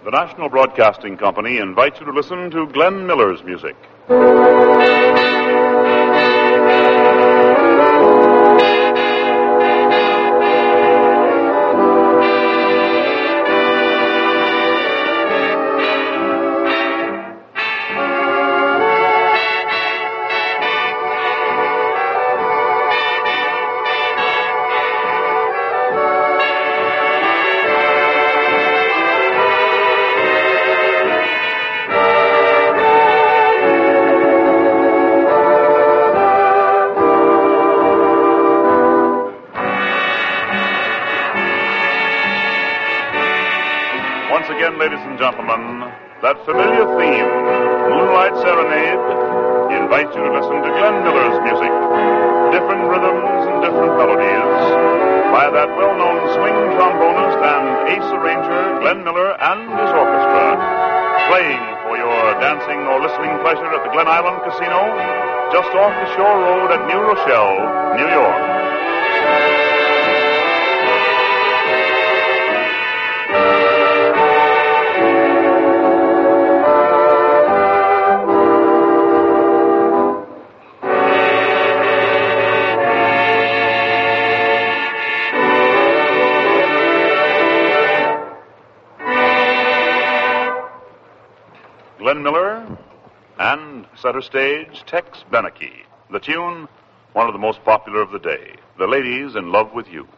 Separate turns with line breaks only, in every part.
The National Broadcasting Company invites you to listen to Glenn Miller's music. Once again, ladies and gentlemen, that familiar theme, Moonlight Serenade, invites you to listen to Glenn Miller's music. Different rhythms and different melodies by that well-known swing trombonist and ace arranger, Glenn Miller and his orchestra, playing for your dancing or listening pleasure at the Glen Island Casino, just off the shore road at New Rochelle, New York. Glenn Miller and center stage Tex Beneke. The tune, one of the most popular of the day, The Lady's in Love with You.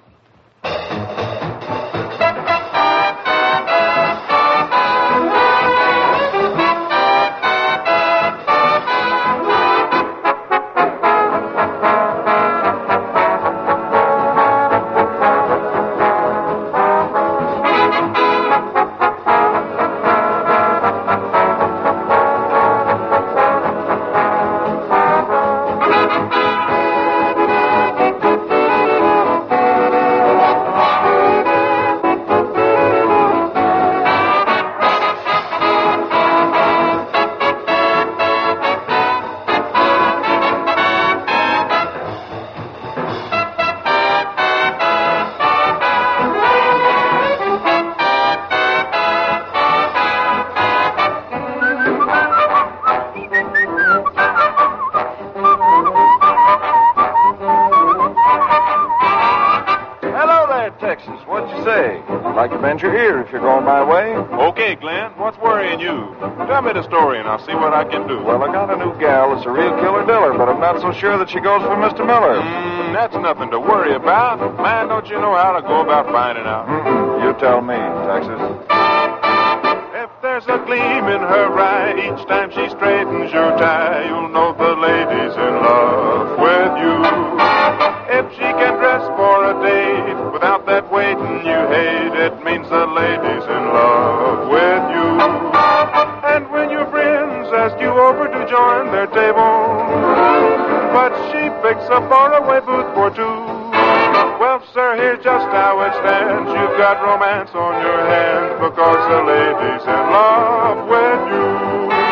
Like to bend your ear if you're going my way.
Okay, Glenn. What's worrying you? Tell me the story and I'll see what I can do.
Well, I got a new gal that's a real killer diller, but I'm not so sure that she goes for Mr. Miller.
That's nothing to worry about. Man, don't you know how to go about finding out?
You tell me, Texas.
If there's a gleam in her eye each time she straightens your tie, you'll know the lady's in love with you. If she can dress for a date without that waiting you hate, it means the lady's in love with you. And when your friends ask you over to join their table, but she picks a faraway booth for two, well, sir, here's just how it stands. You've got romance on your hands because the lady's in love with you.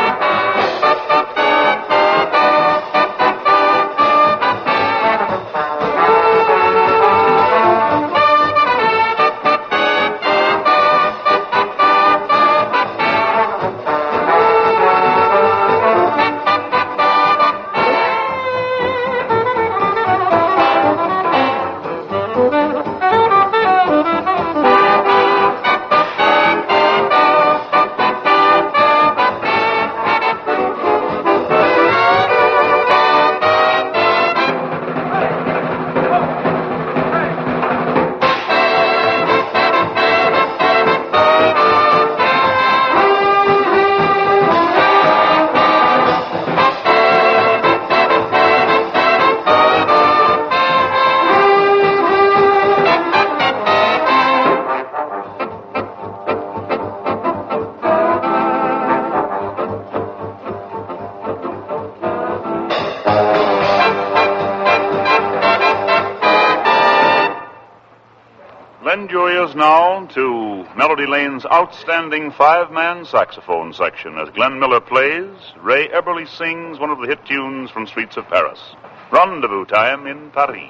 Lend your ears now to Melody Lane's outstanding five-man saxophone section as Glenn Miller plays, Ray Eberly sings one of the hit tunes from Streets of Paris, Rendezvous Time in Paris.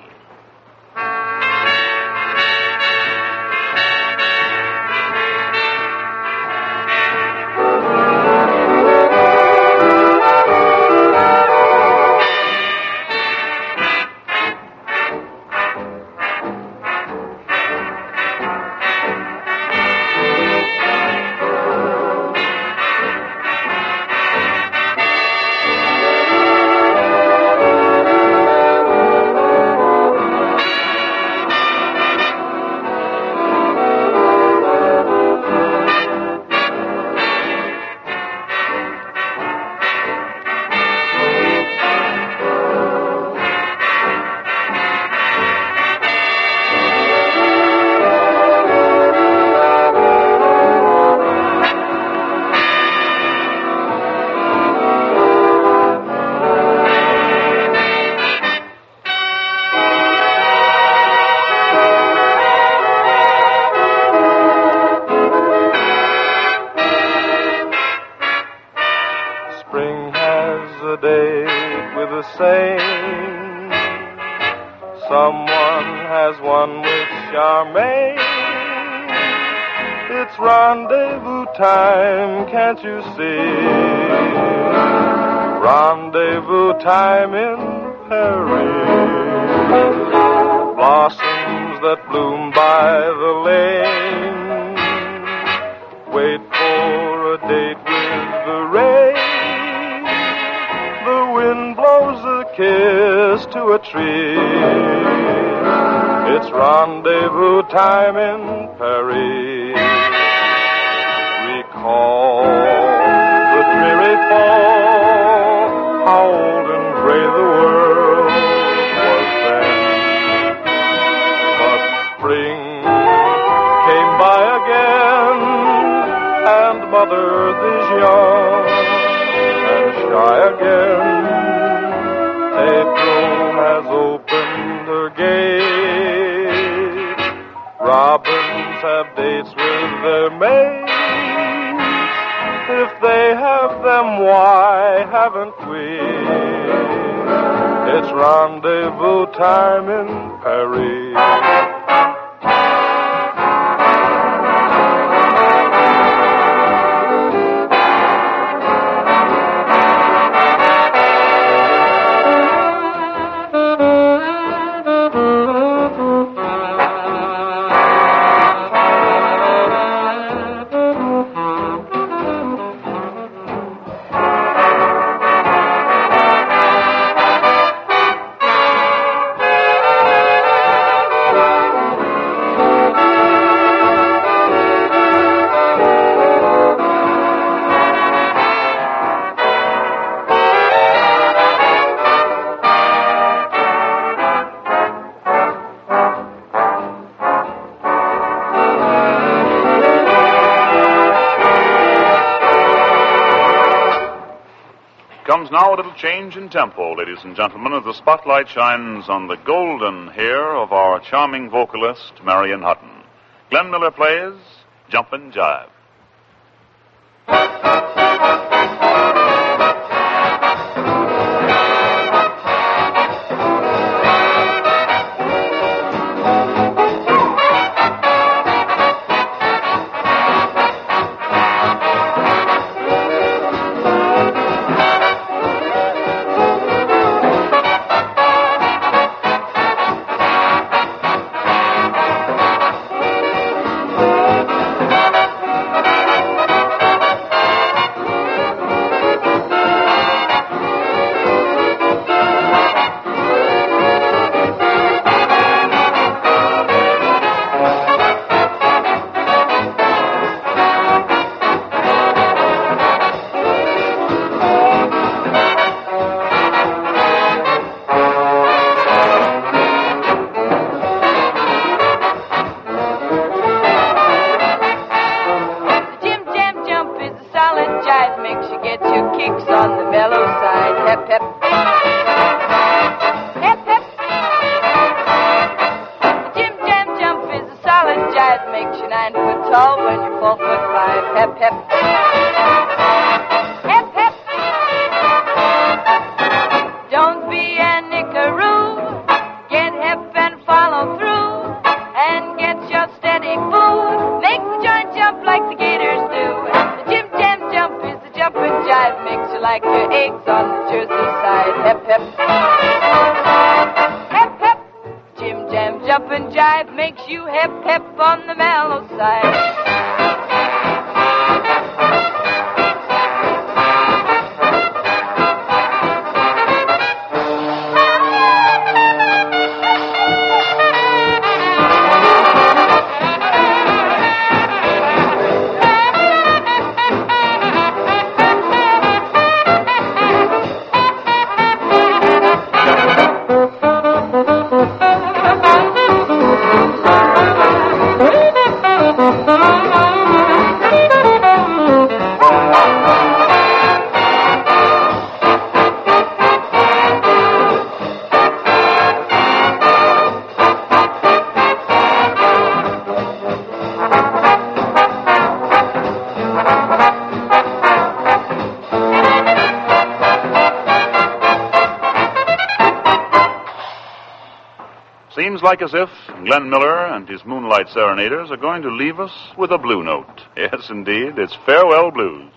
Maine. It's rendezvous time, can't you see? Rendezvous time in Paris. Blossoms that bloom by the lane wait for a date with the rain. The wind blows a kiss to a tree. It's rendezvous time in Paris. Recall the dreary fall, how old and gray the world was then. But spring came by again, and mother is young and shy again. April has opened her gate. Robins have dates with their mates. If they have them, why haven't we? It's rendezvous time in Paris.
Comes now a little change in tempo, ladies and gentlemen, as the spotlight shines on the golden hair of our charming vocalist, Marion Hutton. Glenn Miller plays Jumpin' Jive.
Jumpin' jive makes you hep hep on the mellow side.
Seems like as if Glenn Miller and his Moonlight Serenaders are going to leave us with a blue note. Yes, indeed, it's Farewell Blues.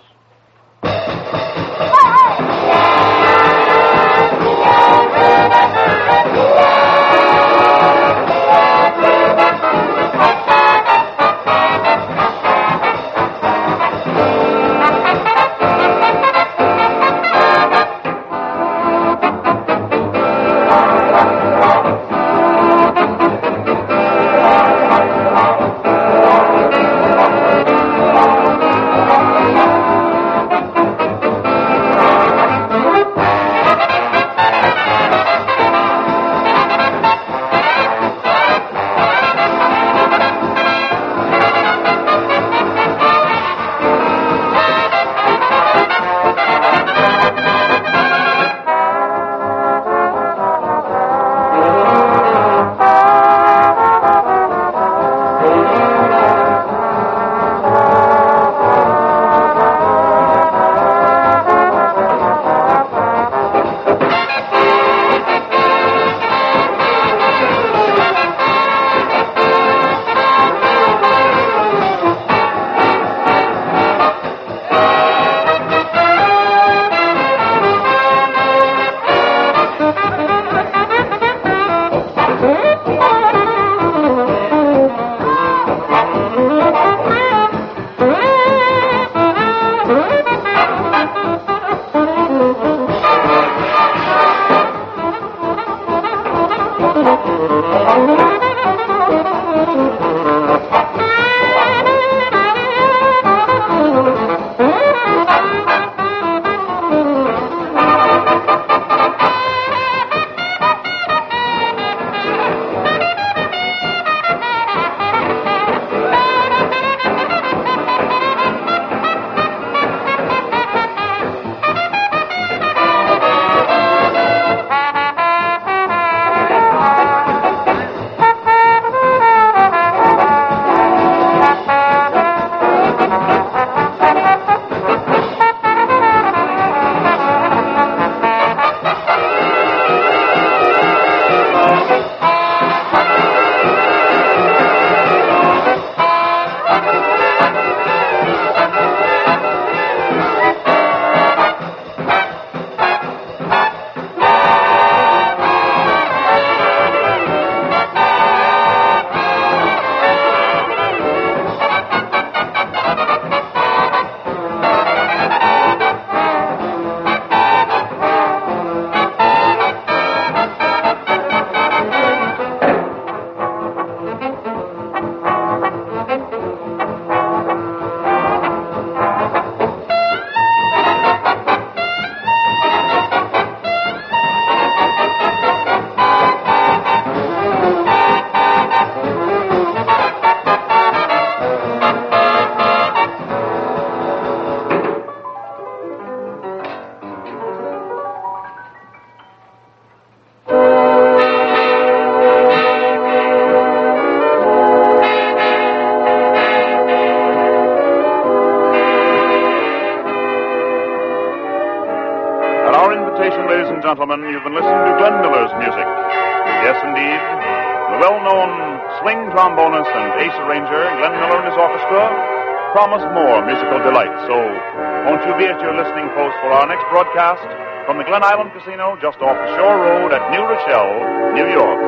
Ladies and gentlemen, you've been listening to Glenn Miller's music. Yes, indeed, the well-known swing trombonist and ace arranger, Glenn Miller and his orchestra, promise more musical delight. So, won't you be at your listening post for our next broadcast from the Glen Island Casino just off the Shore Road at New Rochelle, New York.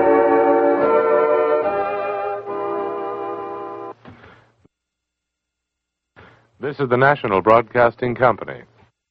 This is the National Broadcasting Company.